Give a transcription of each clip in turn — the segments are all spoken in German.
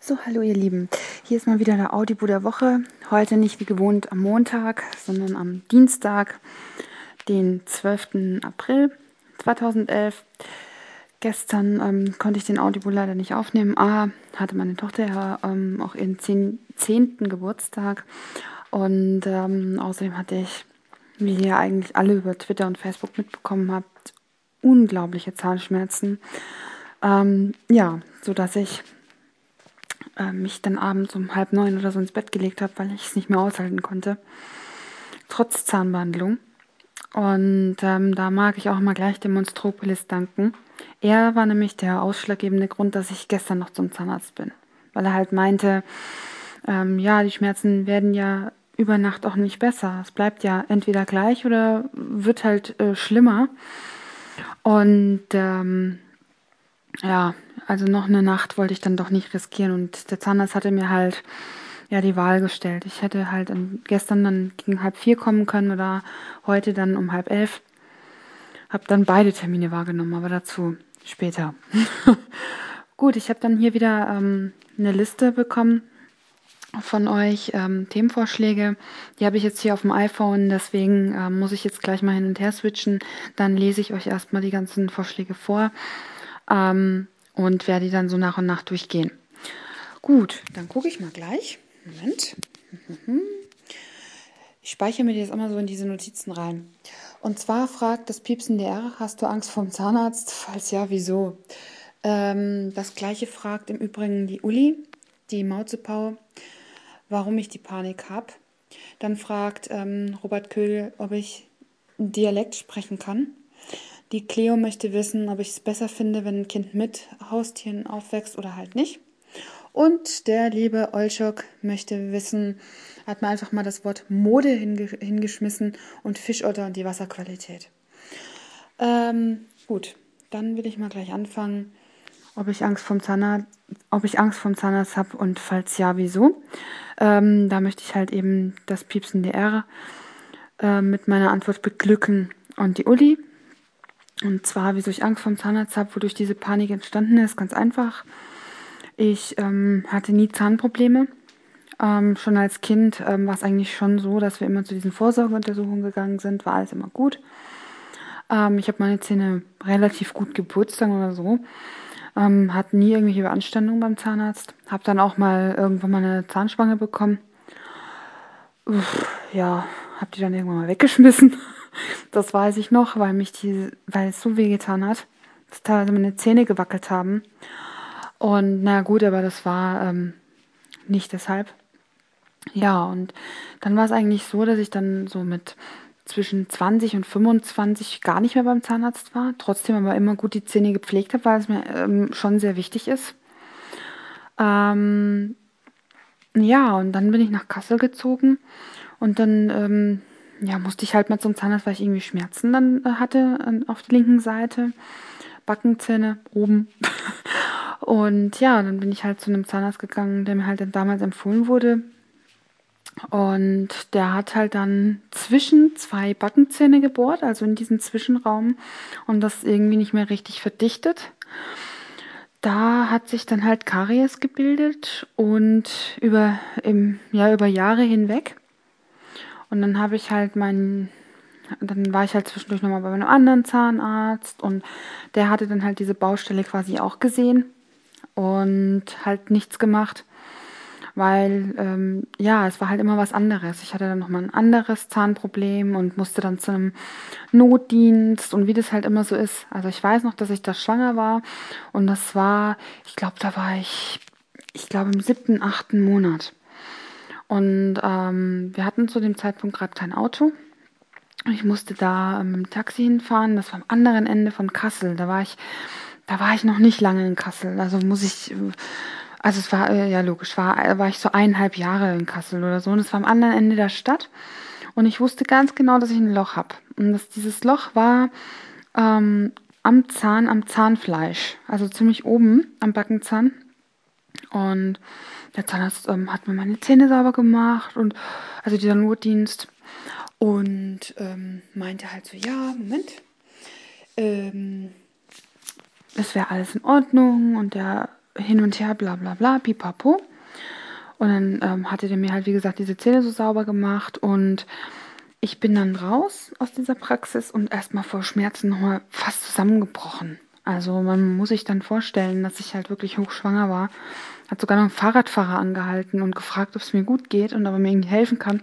So, hallo ihr Lieben. Hier ist mal wieder der Audible der Woche. Heute nicht wie gewohnt am Montag, sondern am Dienstag, den 12. April 2011. Gestern konnte ich den Audible leider nicht aufnehmen. Hatte meine Tochter ja auch ihren 10. Geburtstag. Und außerdem hatte ich, wie ihr eigentlich alle über Twitter und Facebook mitbekommen habt, unglaubliche Zahnschmerzen. Sodass ich mich dann abends um 8:30 oder so ins Bett gelegt habe, weil ich es nicht mehr aushalten konnte. Trotz Zahnbehandlung. Und da mag ich auch mal gleich dem Monstropolis danken. Er war nämlich der ausschlaggebende Grund, dass ich gestern noch zum Zahnarzt bin. Weil er halt meinte, die Schmerzen werden ja über Nacht auch nicht besser. Es bleibt ja entweder gleich oder wird halt schlimmer. Und also noch eine Nacht wollte ich dann doch nicht riskieren. Und der Zahnarzt hatte mir halt die Wahl gestellt. Ich hätte halt gestern dann gegen 3:30 kommen können oder heute dann um 10:30. Habe dann beide Termine wahrgenommen, aber dazu später. Gut, ich habe dann hier wieder eine Liste bekommen von euch, Themenvorschläge. Die habe ich jetzt hier auf dem iPhone, deswegen muss ich jetzt gleich mal hin und her switchen. Dann lese ich euch erstmal die ganzen Vorschläge vor und werde die dann so nach und nach durchgehen. Gut, dann gucke ich mal gleich. Moment. Ich speichere mir das immer so in diese Notizen rein. Und zwar fragt das piepsende R, hast du Angst vorm Zahnarzt? Falls ja, wieso? Das gleiche fragt im Übrigen die Uli, die Mauzepau, warum ich die Panik habe. Dann fragt Robert Köhl, ob ich Dialekt sprechen kann. Die Cleo möchte wissen, ob ich es besser finde, wenn ein Kind mit Haustieren aufwächst oder halt nicht. Und der liebe Olschok möchte wissen, hat mir einfach mal das Wort Mode hingeschmissen und Fischotter und die Wasserqualität. Gut, dann will ich mal gleich anfangen, ob ich Angst vom Zahnarzt habe und falls ja, wieso. Da möchte ich halt eben das piepsende R mit meiner Antwort beglücken und die Uli. Und zwar, wieso ich Angst vom Zahnarzt habe, wodurch diese Panik entstanden ist, ganz einfach. Ich hatte nie Zahnprobleme. Schon als Kind war es eigentlich schon so, dass wir immer zu diesen Vorsorgeuntersuchungen gegangen sind, war alles immer gut. Ich habe meine Zähne relativ gut geputzt, sagen wir mal so. Hatte nie irgendwelche Beanstandungen beim Zahnarzt. Habe dann auch mal irgendwann mal eine Zahnspange bekommen. Habe die dann irgendwann mal weggeschmissen. Das weiß ich noch, weil es so wehgetan hat, dass teilweise meine Zähne gewackelt haben. Und na gut, aber das war nicht deshalb. Ja, und dann war es eigentlich so, dass ich dann so mit zwischen 20 und 25 gar nicht mehr beim Zahnarzt war, trotzdem aber immer gut die Zähne gepflegt habe, weil es mir schon sehr wichtig ist. Und dann bin ich nach Kassel gezogen und dann musste ich halt mal zum Zahnarzt, weil ich irgendwie Schmerzen dann hatte auf der linken Seite, Backenzähne oben. Und ja, dann bin ich halt zu einem Zahnarzt gegangen, der mir halt dann damals empfohlen wurde. Und der hat halt dann zwischen zwei Backenzähne gebohrt, also in diesen Zwischenraum und das irgendwie nicht mehr richtig verdichtet. Da hat sich dann halt Karies gebildet und über Jahre hinweg. Und dann war ich halt zwischendurch nochmal bei einem anderen Zahnarzt und der hatte dann halt diese Baustelle quasi auch gesehen und halt nichts gemacht. Weil, es war halt immer was anderes. Ich hatte dann nochmal ein anderes Zahnproblem und musste dann zu einem Notdienst und wie das halt immer so ist. Also ich weiß noch, dass ich da schwanger war und das war, ich glaube im 7., 8. Monat. Und wir hatten zu dem Zeitpunkt gerade kein Auto. Ich musste da mit dem Taxi hinfahren. Das war am anderen Ende von Kassel. Da war ich noch nicht lange in Kassel. Also es war, logisch, war ich so 1,5 Jahre in Kassel oder so und es war am anderen Ende der Stadt und ich wusste ganz genau, dass ich ein Loch habe. Und dieses Loch war am Zahnfleisch, also ziemlich oben am Backenzahn. Und der Zahnarzt hat mir meine Zähne sauber gemacht und also dieser Notdienst und meinte halt so, ja, Moment, es wäre alles in Ordnung und der hin und her, bla bla bla, pipapo. Und dann hatte der mir halt, wie gesagt, diese Zähne so sauber gemacht und ich bin dann raus aus dieser Praxis und erstmal vor Schmerzen nochmal fast zusammengebrochen. Also man muss sich dann vorstellen, dass ich halt wirklich hochschwanger war. Hat sogar noch ein Fahrradfahrer angehalten und gefragt, ob es mir gut geht und ob er mir irgendwie helfen kann.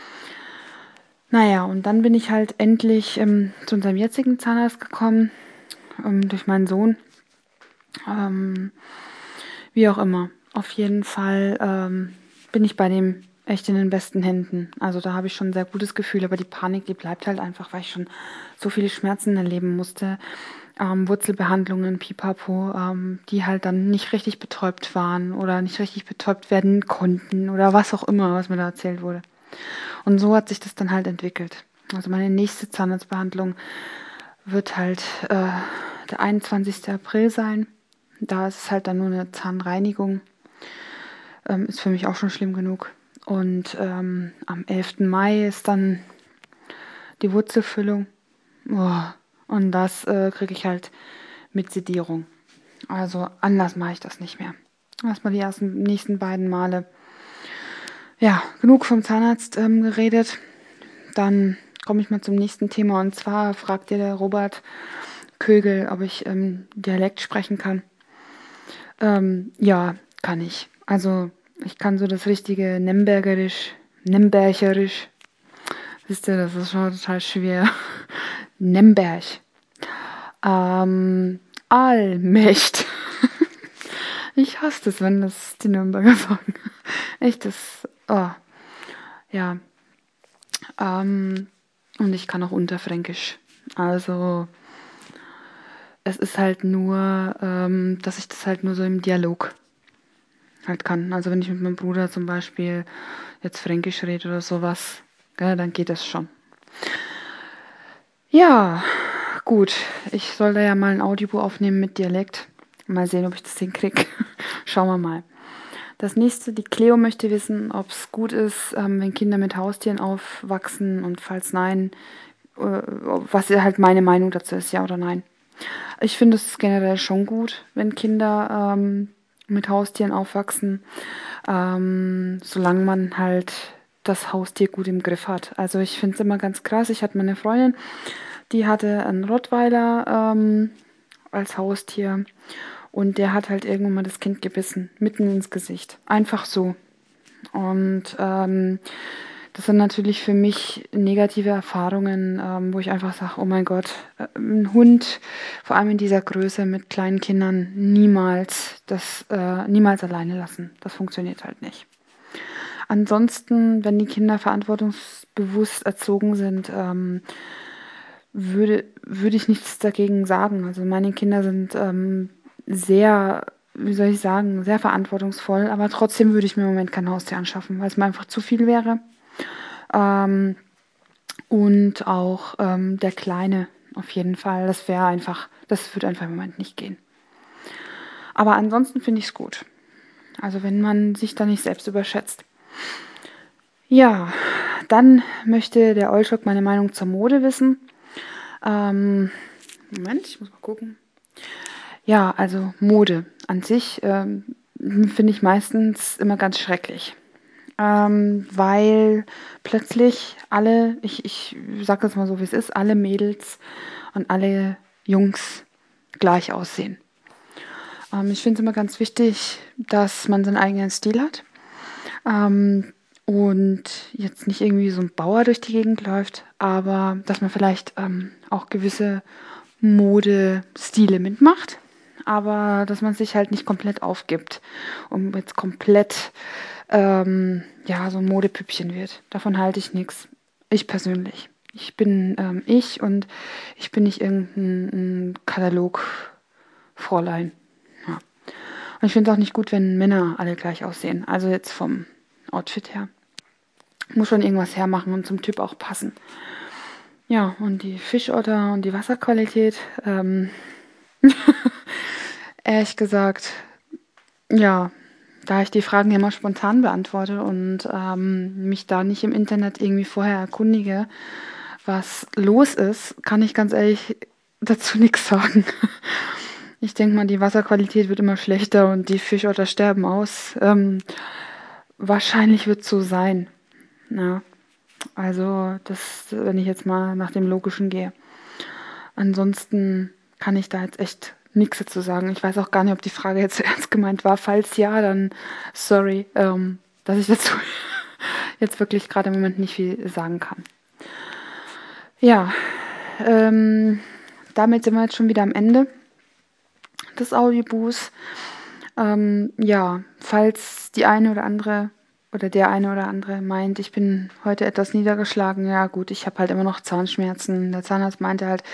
Naja, und dann bin ich halt endlich zu unserem jetzigen Zahnarzt gekommen, durch meinen Sohn. Ähm, Wie auch immer. Auf jeden Fall bin ich bei dem echt in den besten Händen. Also da habe ich schon ein sehr gutes Gefühl, aber die Panik, die bleibt halt einfach, weil ich schon so viele Schmerzen erleben musste. Wurzelbehandlungen, Pipapo, die halt dann nicht richtig betäubt waren oder nicht richtig betäubt werden konnten oder was auch immer, was mir da erzählt wurde. Und so hat sich das dann halt entwickelt. Also meine nächste Zahnarztbehandlung wird halt der 21. April sein. Da ist es halt dann nur eine Zahnreinigung. Ist für mich auch schon schlimm genug. Und am 11. Mai ist dann die Wurzelfüllung. Oh, und das kriege ich halt mit Sedierung. Also anders mache ich das nicht mehr. Erstmal die nächsten beiden Male. Ja, genug vom Zahnarzt geredet. Dann komme ich mal zum nächsten Thema. Und zwar fragt dir der Robert Kögel, ob ich Dialekt sprechen kann. Ja, kann ich. Also ich kann so das richtige Nembergerisch. Wisst ihr, das ist schon total schwer. Nemberg. Allmächt. Ich hasse das, wenn das die Nürnberger sagen. Echt, das, oh, ja. Und ich kann auch Unterfränkisch. Also es ist halt nur, dass ich das halt nur so im Dialog halt kann. Also wenn ich mit meinem Bruder zum Beispiel jetzt Fränkisch rede oder sowas, gell, dann geht das schon. Ja, gut. Ich soll da ja mal ein Audiobuch aufnehmen mit Dialekt. Mal sehen, ob ich das hinkriege. Schauen wir mal. Das nächste, die Cleo möchte wissen, ob es gut ist, wenn Kinder mit Haustieren aufwachsen und falls nein, was halt meine Meinung dazu ist, ja oder nein. Ich finde es generell schon gut, wenn Kinder mit Haustieren aufwachsen, solange man halt das Haustier gut im Griff hat. Also ich finde es immer ganz krass. Ich hatte meine Freundin, die hatte einen Rottweiler als Haustier und der hat halt irgendwann mal das Kind gebissen, mitten ins Gesicht. Einfach so. Und das sind natürlich für mich negative Erfahrungen, wo ich einfach sage, oh mein Gott, ein Hund, vor allem in dieser Größe mit kleinen Kindern, niemals alleine lassen. Das funktioniert halt nicht. Ansonsten, wenn die Kinder verantwortungsbewusst erzogen sind, würde ich nichts dagegen sagen. Also meine Kinder sind sehr, wie soll ich sagen, sehr verantwortungsvoll, aber trotzdem würde ich mir im Moment kein Haustier anschaffen, weil es mir einfach zu viel wäre. Ähm, und auch der Kleine auf jeden Fall. Das würde einfach im Moment nicht gehen. Aber ansonsten finde ich es gut. Also wenn man sich da nicht selbst überschätzt. Ja, dann möchte der Olschok meine Meinung zur Mode wissen. Moment, ich muss mal gucken. Ja, also Mode an sich finde ich meistens immer ganz schrecklich. Weil plötzlich ich sage das mal so, wie es ist, alle Mädels und alle Jungs gleich aussehen. Ich finde es immer ganz wichtig, dass man seinen eigenen Stil hat und jetzt nicht irgendwie so ein Bauer durch die Gegend läuft, aber dass man vielleicht auch gewisse Modestile mitmacht, aber dass man sich halt nicht komplett aufgibt und jetzt komplett ja, so ein Modepüppchen wird. Davon halte ich nichts. Ich persönlich. Ich bin ich und ich bin nicht irgendein Katalogfräulein. Ja. Und ich finde es auch nicht gut, wenn Männer alle gleich aussehen. Also jetzt vom Outfit her. Muss schon irgendwas hermachen und zum Typ auch passen. Ja, und die Fischotter und die Wasserqualität, ehrlich gesagt, ja, da ich die Fragen immer spontan beantworte und mich da nicht im Internet irgendwie vorher erkundige, was los ist, kann ich ganz ehrlich dazu nichts sagen. Ich denke mal, die Wasserqualität wird immer schlechter und die Fischotter sterben aus. Wahrscheinlich wird es so sein. Ja, also das, wenn ich jetzt mal nach dem Logischen gehe. Ansonsten kann ich da jetzt echt nichts dazu sagen. Ich weiß auch gar nicht, ob die Frage jetzt ernst gemeint war. Falls ja, dann sorry, dass ich dazu jetzt wirklich gerade im Moment nicht viel sagen kann. Ja, damit sind wir jetzt schon wieder am Ende des Audiobuchs. Ja, falls die eine oder andere oder der eine oder andere meint, ich bin heute etwas niedergeschlagen, ja gut, ich habe halt immer noch Zahnschmerzen. Der Zahnarzt meinte halt,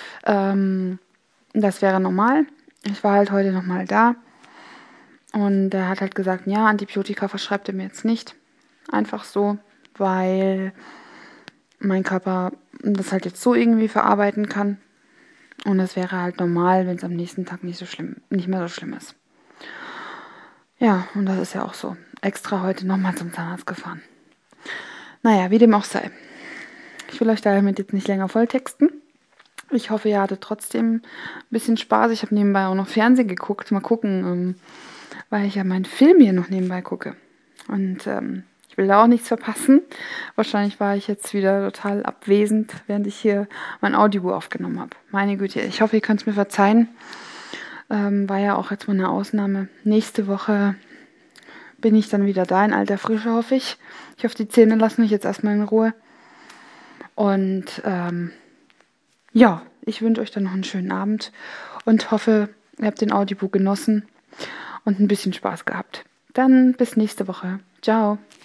das wäre normal. Ich war halt heute nochmal da und er hat halt gesagt, ja, Antibiotika verschreibt er mir jetzt nicht. Einfach so, weil mein Körper das halt jetzt so irgendwie verarbeiten kann. Und das wäre halt normal, wenn es am nächsten Tag nicht mehr so schlimm ist. Ja, und das ist ja auch so. Extra heute nochmal zum Zahnarzt gefahren. Naja, wie dem auch sei. Ich will euch damit jetzt nicht länger volltexten. Ich hoffe, ihr hattet trotzdem ein bisschen Spaß. Ich habe nebenbei auch noch Fernsehen geguckt. Mal gucken, weil ich ja meinen Film hier noch nebenbei gucke. Und ich will da auch nichts verpassen. Wahrscheinlich war ich jetzt wieder total abwesend, während ich hier mein Audiobuch aufgenommen habe. Meine Güte, ich hoffe, ihr könnt es mir verzeihen. War ja auch jetzt mal eine Ausnahme. Nächste Woche bin ich dann wieder da in alter Frische, hoffe ich. Ich hoffe, die Zähne lassen mich jetzt erstmal in Ruhe. Und ja, ich wünsche euch dann noch einen schönen Abend und hoffe, ihr habt den Audiobook genossen und ein bisschen Spaß gehabt. Dann bis nächste Woche. Ciao.